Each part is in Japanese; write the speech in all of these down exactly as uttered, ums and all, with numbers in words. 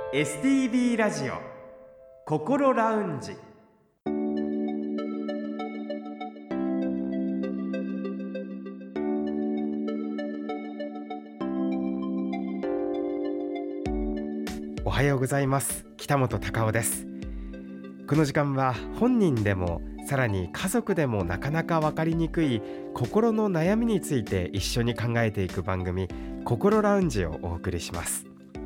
エスティービー ラジオ心ラウンジ。おはようございます。北本隆夫です。この時間は本人でもさらに家族でもなかなか分かりにくい心の悩みについて一緒に考えていく番組、心ラウンジをお送りします。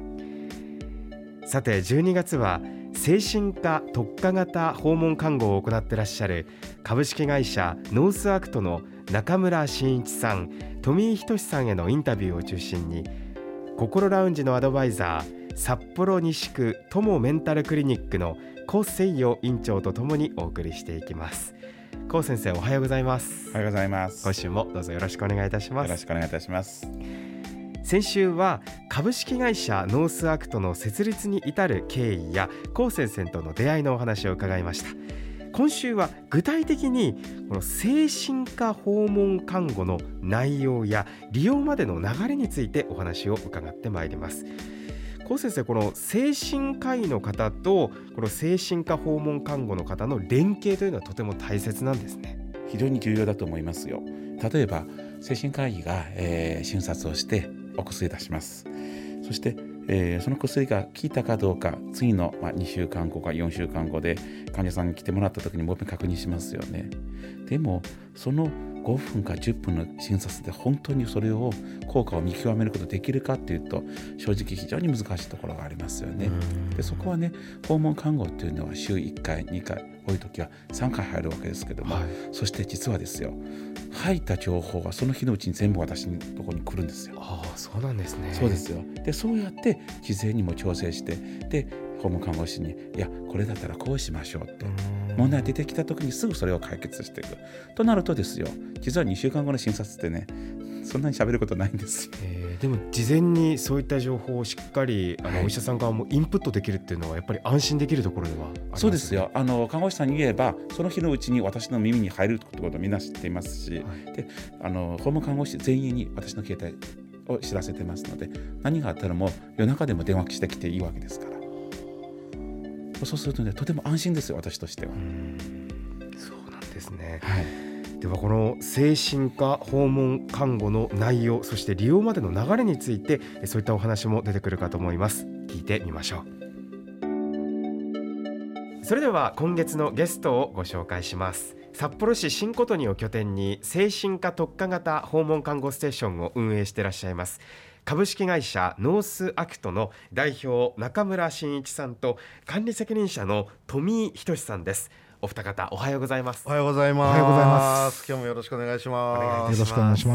さてじゅうにがつは精神科特化型訪問看護を行っていらっしゃる株式会社ノースアクトの中村真一さん、富井仁さんへのインタビューを中心に、心ラウンジのアドバイザー、札幌西区友メンタルクリニックの高誠代院長とともにお送りしていきます。高先生、おはようございます。 おはようございます。 今週もどうぞよろしくお願いいたします。 よろしくお願いいたします。 先週は株式会社ノースアクトの設立に至る経緯や高先生との出会いのお話を伺いました。今週は具体的にこの精神科訪問看護の内容や利用までの流れについてお話を伺ってまいります。高先生、この精神科医の方とこの精神科訪問看護の方の連携というのはとても大切なんですね。 非常に重要だと思いますよ。例えば精神科医が、えー、診察をしてお薬出します。そして、えー、その薬が効いたかどうか次の、まあ、にしゅうかんごかよんしゅうかんごで患者さんに来てもらった時にもう一遍確認しますよね。でもそのごふんかじゅっぷんの診察で本当にそれを効果を見極めることができるかっていうと正直非常に難しいところがありますよね。でそこはね、訪問看護っていうのは週いっかいにかい、多い時はさんかい入るわけですけども、はい、そして実はですよ、入った情報がその日のうちに全部私のところに来るんですよ。 ああ、そうなんですね。 そうですよ。でそうやって事前にも調整して、で訪問看護師にいやこれだったらこうしましょうって問題出てきた時にすぐそれを解決していくとなるとですよ、実はにしゅうかんごの診察ってね、そんなに喋ることないんですよ。 えー、でも事前にそういった情報をしっかりあの、はい、お医者さん側もインプットできるっていうのはやっぱり安心できるところではありますね。 そうですよ。あの看護師さんに言えばその日のうちに私の耳に入ることをみんな知っていますし、はい、であの訪問看護師全員に私の携帯を知らせてますので、何があったらもう夜中でも電話してきていいわけですから、そうするとね、とても安心ですよ、私としては。うーん、 そうなんですね。 はい。 ではこの精神科訪問看護の内容、そして利用までの流れについてそういったお話も出てくるかと思います。聞いてみましょう。それでは今月のゲストをご紹介します。札幌市新琴似を拠点に精神科特化型訪問看護ステーションを運営していらっしゃいます株式会社ノースアクトの代表中村真一さんと管理責任者の富井仁さんです。お二方おはようございます。 おはようございます。おはようございます。今日もよろしくお願いします。 お願いいたします。 よろしくお願いします。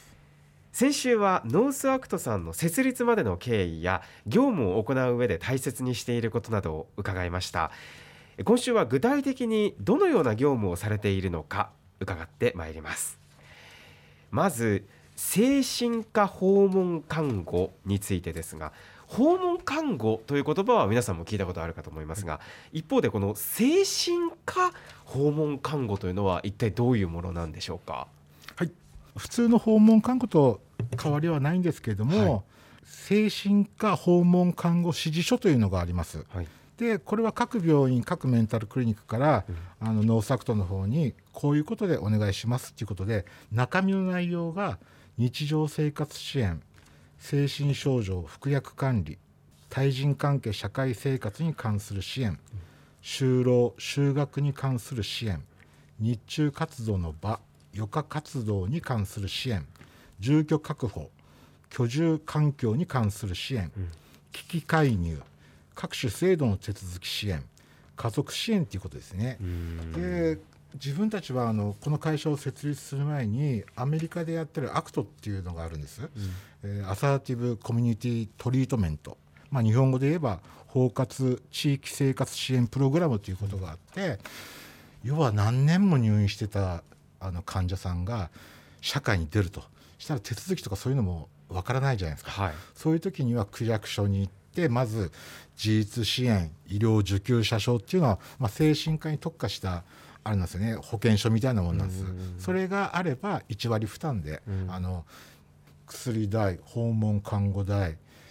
先週はノースアクトさんの設立までの経緯や業務を行う上で大切にしていることなどを伺いました。今週は具体的にどのような業務をされているのか伺ってまいります。まず精神科訪問看護についてですが、訪問看護という言葉は皆さんも聞いたことあるかと思いますが、一方でこの精神科訪問看護というのは一体どういうものなんでしょうか。 はい、普通の訪問看護と変わりはないんですけれども、はい、精神科訪問看護指示書というのがあります。はい、でこれは各病院各メンタルクリニックから、うん、あのノースアクトの方にこういうことでお願いしますということで、中身の内容が日常生活支援、精神症状服薬管理、対人関係社会生活に関する支援、就労就学に関する支援、日中活動の場余暇活動に関する支援、住居確保居住環境に関する支援、うん、危機介入、各種制度の手続き支援、家族支援ということですね。で自分たちはあのこの会社を設立する前にアメリカでやってるアクトっていうのがあるんです、うんえー、アサーティブコミュニティトリートメント、まあ、日本語で言えば包括地域生活支援プログラムということがあって、うん、要は何年も入院してたあの患者さんが社会に出るとしたら手続きとかそういうのもわからないじゃないですか、はい、そういう時には区役所に行ってまず自立支援医療受給者証っていうのは、まあ、精神科に特化したあれなんですよね、保険証みたいなものなんです。それがあればいちわり負担で、あの薬代、訪問看護代、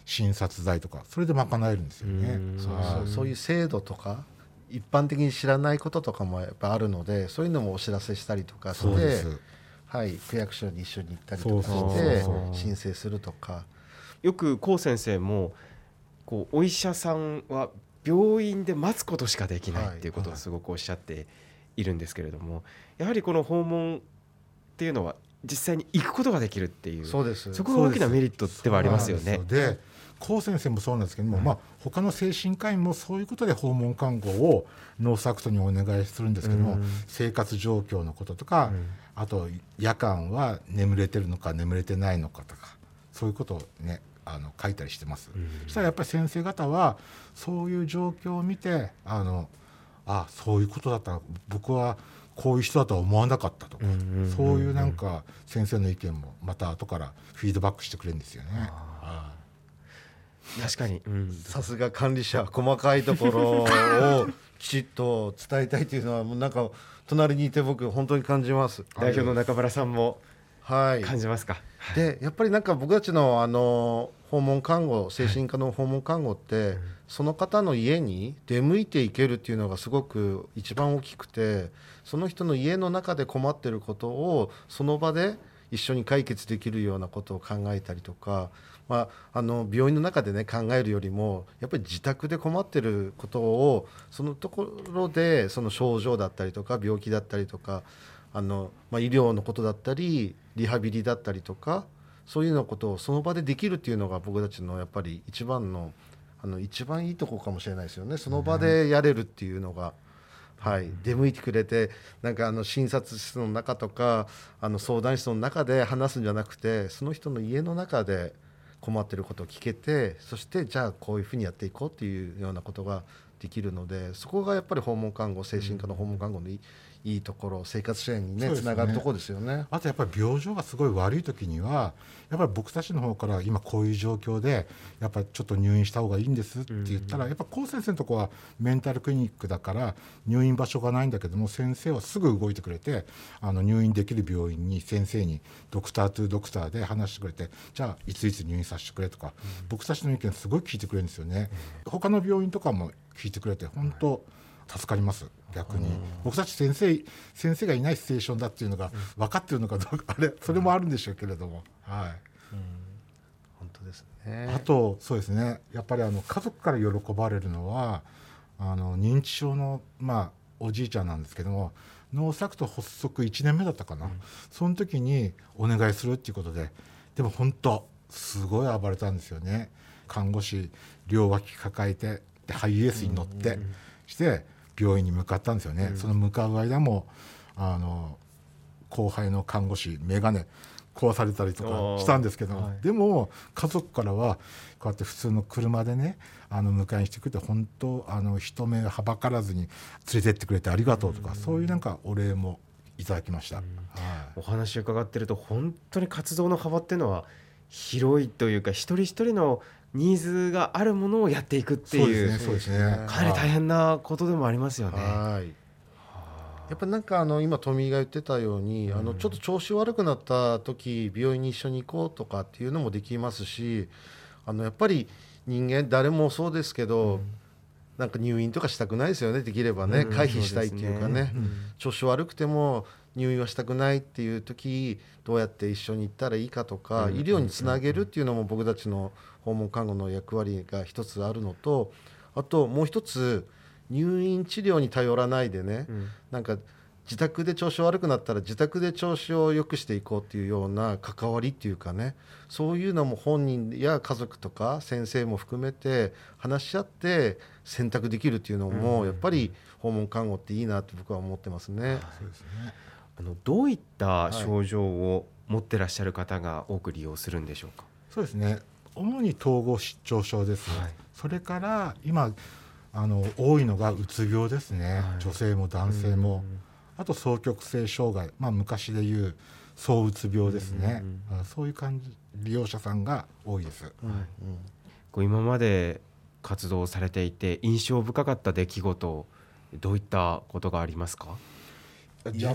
診察代とかそれで賄えるんですよね。 そうそう、そういう制度とか一般的に知らないこととかもやっぱあるので、そういうのもお知らせしたりとかして、はい、区役所に一緒に行ったりとかして申請するとか。 よく高先生もこうお医者さんは病院で待つことしかできないっていうことをすごくおっしゃっているんですけれども、やはりこの訪問っていうのは実際に行くことができるっていう、 そうです、 そこが大きなメリットではありますよね。 で高先生もそうなんですけども、はい、まあ、他の精神科医もそういうことで訪問看護をノースアクトにお願いするんですけども、うん、生活状況のこととか、うん、あと夜間は眠れてるのか眠れてないのかとか、そういうことをねあの書いたりしてます、うん、そしたらやっぱり先生方はそういう状況を見て、あのあそういうことだったら僕はこういう人だとは思わなかったとか、うんうんうんうん、そういうなんか先生の意見もまた後からフィードバックしてくれるんですよね。あ確かに、うん、 さすが管理者、細かいところをきちっと伝えたいというのはもうなんか隣にいて僕本当に感じます。 代表の中村さんも感じますか？ はい、でやっぱりなんか僕たちのあの訪問看護、精神科の訪問看護って、はい、その方の家に出向いていけるっていうのがすごく一番大きくて、その人の家の中で困っていることをその場で一緒に解決できるようなことを考えたりとか、まあ、あの病院の中でね考えるよりもやっぱり自宅で困っていることをそのところでその症状だったりとか病気だったりとかあの、まあ、医療のことだったりリハビリだったりとかそういうようなことをその場でできるっていうのが僕たちのやっぱり一番の、あの一番いいところかもしれないですよね。その場でやれるっていうのが、うん、はい、出向いてくれてなんかあの診察室の中とかあの相談室の中で話すんじゃなくて、その人の家の中で困っていることを聞けて、そしてじゃあこういうふうにやっていこうっていうようなことができるので、そこがやっぱり訪問看護、精神科の訪問看護のいい、いいところ、生活支援にねつながるところですよね。 あとやっぱり病状がすごい悪い時にはやっぱり僕たちの方から今こういう状況でやっぱりちょっと入院した方がいいんですって言ったら、うん、やっぱ高先生のところはメンタルクリニックだから入院場所がないんだけども、先生はすぐ動いてくれて、あの入院できる病院に先生にドクタートゥドクターで話してくれて、じゃあいついつ入院させてくれとか、うん、僕たちの意見すごい聞いてくれるんですよね、うん、他の病院とかも聞いてくれて本当助かります。逆に僕たち先生先生がいないステーションだっていうのが分かってるのかどうか、あれそれもあるんでしょうけれども、はい、うん、 本当ですね。 あとそうですね、やっぱりあの家族から喜ばれるのはあの認知症の、まあ、おじいちゃんなんですけども、脳サクト発足いちねんめだったかな、うん、その時にお願いするっていうことで、でも本当すごい暴れたんですよね。看護師両脇抱えてでハイエースに乗って、うんうんうん、して病院に向かったんですよね、うん、その向かう間もあの後輩の看護師眼鏡壊されたりとかしたんですけど、はい、でも家族からはこうやって普通の車でねあの迎えにしてくれて本当あの人目はばからずに連れてってくれてありがとうとか、うん、そういうなんかお礼もいただきました、うん、はい、 お話を伺ってると本当に活動の幅っていうのは広いというか、一人一人のニーズがあるものをやっていくっていう、 そうですね、そうですね、 かなり大変なことでもありますよね。 はい、やっぱりなんかあの今トミーが言ってたように、うん、あのちょっと調子悪くなった時病院に一緒に行こうとかっていうのもできますし、あのやっぱり人間誰もそうですけど、うん、なんか入院とかしたくないですよね。できればね、うん、回避したいっていうかね、うん、調子悪くても入院はしたくないっていう時どうやって一緒に行ったらいいかとか、うん、医療につなげるっていうのも僕たちの訪問看護の役割が一つあるのと、あともう一つ入院治療に頼らないでね、うん、なんか自宅で調子悪くなったら自宅で調子を良くしていこうっていうような関わりっていうかね、そういうのも本人や家族とか先生も含めて話し合って選択できるっていうのもやっぱり訪問看護っていいなって僕は思ってますね。 そうですね。 あのどういった症状を持ってらっしゃる方が多く利用するんでしょうか？ そうですね、主に統合失調症です、はい、それから今あの多いのがうつ病ですね、はい、女性も男性も、あと双極性障害、まあ、昔でいう躁うつ病ですね、うんうん、そういう感じ利用者さんが多いです、はい、うん、 こう今まで活動されていて印象深かった出来事、どういったことがありますか？ いや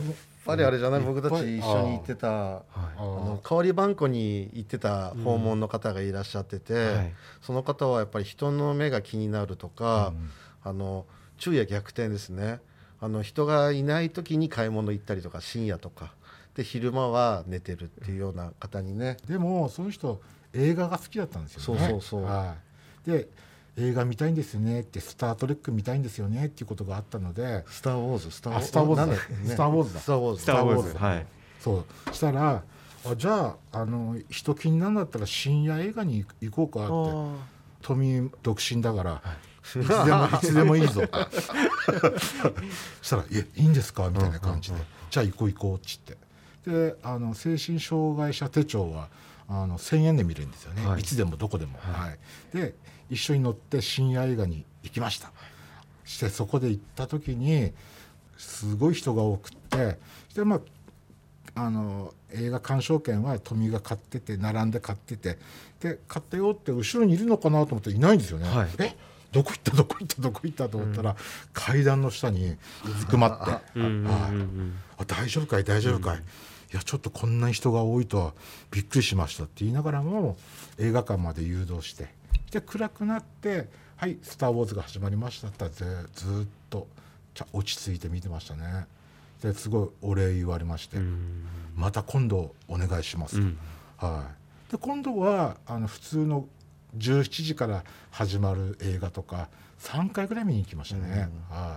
ぱりあれじゃない、 いっぱい僕たち一緒に行ってたあの代わり番号に行ってた訪問の方がいらっしゃってて、うんはい、その方はやっぱり人の目が気になるとか、うん、あの昼夜逆転ですね。あの人がいない時に買い物行ったりとか深夜とかで昼間は寝てるっていうような方にね。 でもその人映画が好きだったんですよね。 そうそうそう、 はい、で映画見たいんですねって、スタートレック見たいんですよねっていうことがあったので、 スターウォーズスターウォーズスターウォーズだ、 ね、 スターウォーズだスターウォーズスターウォーズはいそうしたら、あじゃあ、あの人気になるんだったら深夜映画に行こうかって。トミー独身だから、はい、いつでもいつでもいいぞそしたら「いやいいんですか?」みたいな感じで「うんうんうん、じゃあ行こう行こう」って言って、であの精神障害者手帳はあのせんえんで見れるんですよね、はい、いつでもどこでも、はいはい、で一緒に乗って深夜映画に行きました。してそこで行った時にすごい人が多くってで、まあ、あの映画鑑賞券はトミーが買ってて並んで買っててで買ったよって後ろにいるのかなと思っていないんですよね、はい、えどこ行ったどこ行ったどこ行ったと思ったら、うん、階段の下にうずくまってああ大丈夫かい大丈夫かい、うん、いやちょっとこんなに人が多いとはびっくりしましたって言いながらも映画館まで誘導してで暗くなってはいスターウォーズが始まりましたってずっと落ち着いて見てましたね。ですごいお礼言われまして、また今度お願いしますと、うんはい、で今度はあの普通のじゅうしちじから始まる映画とかさんかいぐらい見に行きましたね、はい、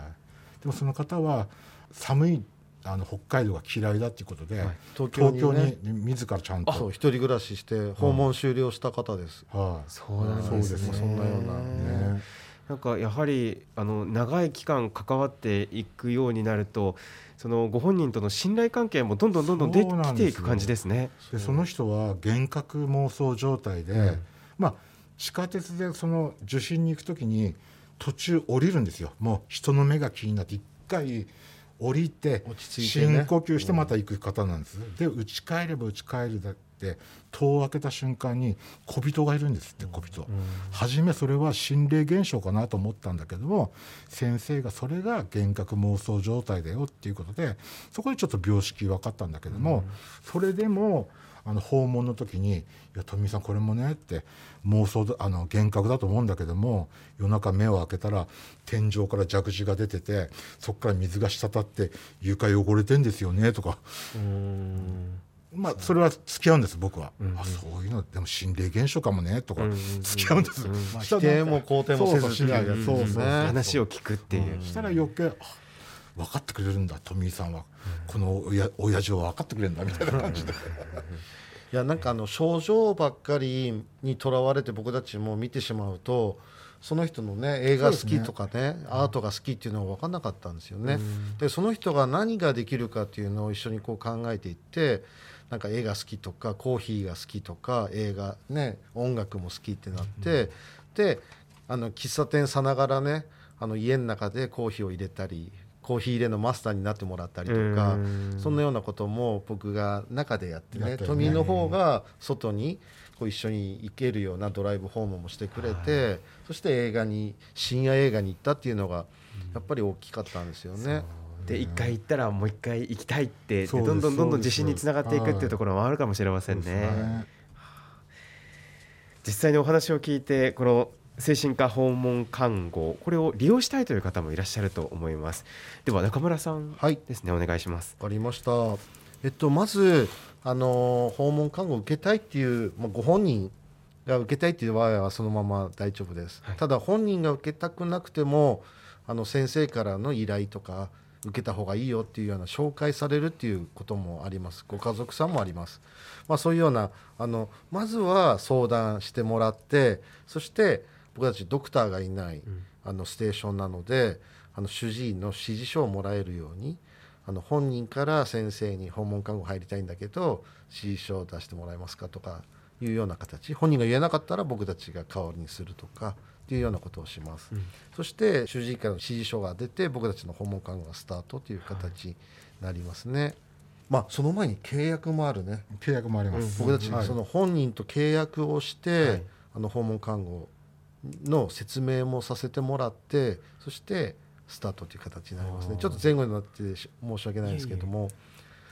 でもその方は寒いあの北海道が嫌いだっていうことで、はい、東京に、ね、東京に自らちゃんとそう一人暮らしして訪問終了した方です、 はい、そうなんですね。 そんなような、ね、 なんかやはりあの長い期間関わっていくようになるとそのご本人との信頼関係もどんどんどんどんできていく感じですね。 でその人は幻覚妄想状態で、うんまあ、地下鉄でその受診に行くときに途中降りるんですよ。もう人の目が気になって一回降りて落ち着いてね、 深呼吸してまた行く方なんです、うん、で家帰れば家帰るだって戸を開けた瞬間に小人がいるんですって小人、うん、初めそれは心霊現象かなと思ったんだけども先生がそれが幻覚妄想状態だよっていうことでそこでちょっと病識分かったんだけども、うん、それでもあの訪問の時にいやトミーさんこれもねって妄想あの幻覚だと思うんだけども夜中目を開けたら天井から蛇口が出ててそこから水が滴って床汚れてんですよねとかうーんまあそれは付き合うんです僕は、うんうん、あそういうのでも心霊現象かもねとか付き合うんです、うんうんまあ、否定も肯定もせずしないそうそうそう、ね、話を聞くっていう、 うん、したら余計分かってくれるんだトミーさんは、うん、この親親父は分かってくれるんだみたいな感じでいやなんかあの症状ばっかりにとらわれて僕たちも見てしまうとその人のね映画好きとか ね, ねアートが好きっていうのは分かんなかったんですよね、うん、でその人が何ができるかっていうのを一緒にこう考えていってなんか映画好きとかコーヒーが好きとか映画ね音楽も好きってなって、うん、であの喫茶店さながらねあの家の中でコーヒーを入れたりコーヒー入れのマスターになってもらったりとかそんなようなことも僕が中でやってねトミーの方が外にこう一緒に行けるようなドライブ訪問もしてくれて、はい、そして映画に深夜映画に行ったっていうのがやっぱり大きかったんですよね、 うん、で一回行ったらもう一回行きたいってどんどんどんどん自信につながっていくっていうところもあるかもしれません ね, ね実際にお話を聞いてこの精神科訪問看護これを利用したいという方もいらっしゃると思います。では中村さんですね、はい、お願いします。 わかりました。えっとまずあの訪問看護を受けたいっていう、まあ、ご本人が受けたいっていう場合はそのまま大丈夫です、はい、ただ本人が受けたくなくてもあの先生からの依頼とか受けた方がいいよっていうような紹介されるっていうこともあります。ご家族さんもあります、まあ、そういうようなあのまずは相談してもらってそして僕たちドクターがいない、うん、あのステーションなのであの主治医の指示書をもらえるようにあの本人から先生に訪問看護入りたいんだけど指示書を出してもらえますかとかいうような形本人が言えなかったら僕たちが代わりにするとかっていうようなことをします、うん、そして主治医からの指示書が出て僕たちの訪問看護がスタートという形になりますね、はいまあ、その前に契約もあるね契約もあります、 うん、僕たちその本人と契約をして、はい、あの訪問看護の説明もさせてもらってそしてスタートという形になりますね。ちょっと前後になって申し訳ないんですけども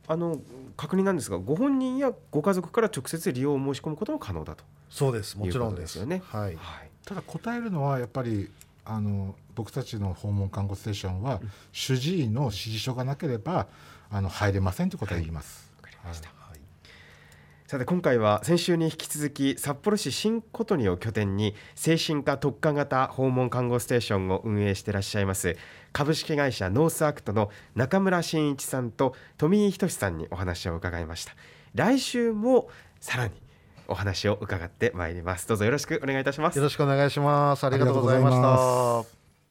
あの確認なんですが、ご本人やご家族から直接利用を申し込むことも可能だと。 そうです、もちろんですよね。 はい、 はい、 ただ答えるのはやっぱりあの僕たちの訪問看護ステーションは、うん、主治医の指示書がなければあの入れませんということは言います。 わ、はい、かりました。はい、さて今回は先週に引き続き札幌市新琴似を拠点に精神科特化型訪問看護ステーションを運営していらっしゃいます株式会社ノースアクトの中村真一さんと富井仁さんにお話を伺いました。来週もさらにお話を伺ってまいります。どうぞよろしくお願いいたします。 よろしくお願いします。ありがとうございました。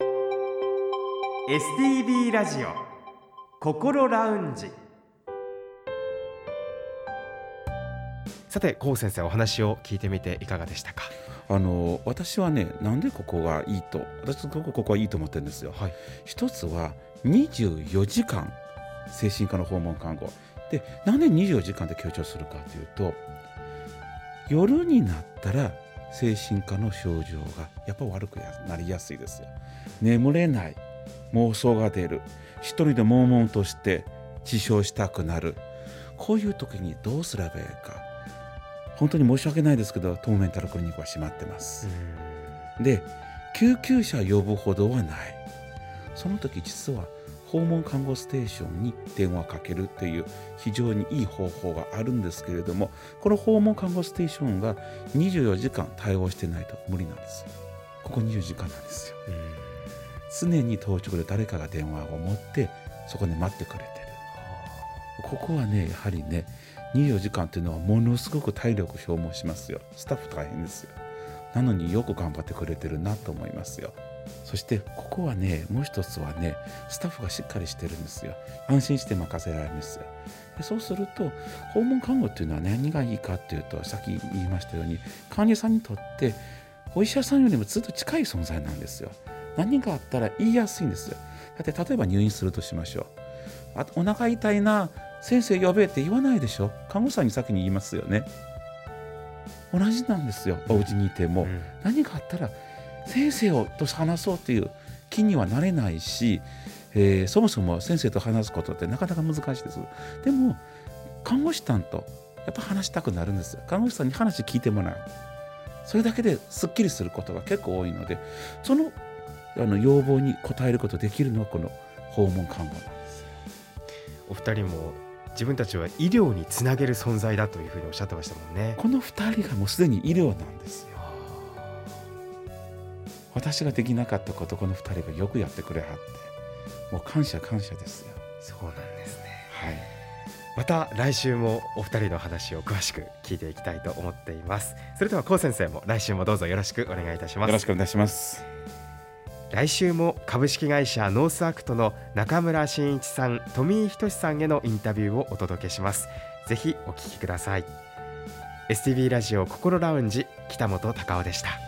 エスティービー ラジオ心ラウンジ。さて高先生、お話を聞いてみていかがでしたか？ あの私はね、なんでここがいいと私すごくここはいいと思ってるんですよ。はい、一つはにじゅうよじかん精神科の訪問看護で、なんでにじゅうよじかんで強調するかというと、夜になったら精神科の症状がやっぱ悪くなりやすいですよ。眠れない、妄想が出る、一人で悶々として自傷したくなる、こういう時にどうすればいいか。本当に申し訳ないですけど、当メンタルクリニックは閉まってます。で、救急車呼ぶほどはない。その時実は訪問看護ステーションに電話かけるという非常にいい方法があるんですけれども、この訪問看護ステーションがにじゅうよじかん対応してないと無理なんですよ。ここにじゅうよじかんなんですよ。常に当直で誰かが電話を持ってそこで待ってくれてる。ここはね、やはりね、にじゅうよじかんというのはものすごく体力消耗しますよ。スタッフ大変ですよ。なのによく頑張ってくれてるなと思いますよ。そしてここはね、もう一つはね、スタッフがしっかりしてるんですよ。安心して任せられるんですよ。でそうすると訪問看護っていうのは何がいいかっていうと、さっき言いましたように患者さんにとってお医者さんよりもずっと近い存在なんですよ。何があったら言いやすいんですよ。だって例えば入院するとしましょう。あとお腹痛いな、先生呼べって言わないでしょ。看護師さんに先に言いますよね。同じなんですよ。お家にいても、うん、何かあったら先生をと話そうという気にはなれないし、えー、そもそも先生と話すことってなかなか難しいです。でも看護師さんとやっぱ話したくなるんですよ。看護師さんに話聞いてもらう、それだけですっきりすることが結構多いので、その、あの要望に応えることができるのはこの訪問看護なんですよ。 お二人も自分たちは医療につなげる存在だというふうにおっしゃってましたもんね。 このふたりがもうすでに医療なんですよ。私ができなかったことこのふたりがよくやってくれはって、もう感謝感謝ですよ。 そうなんですね。 はい、 また来週もお二人の話を詳しく聞いていきたいと思っています。それでは高先生も来週もどうぞよろしくお願いいたします。 よろしくお願いします。 来週も株式会社ノースアクトの中村真一さん、富井仁さんへのインタビューをお届けします。ぜひお聞きください。 エスティービー ラジオ心ラウンジ、北本隆夫でした。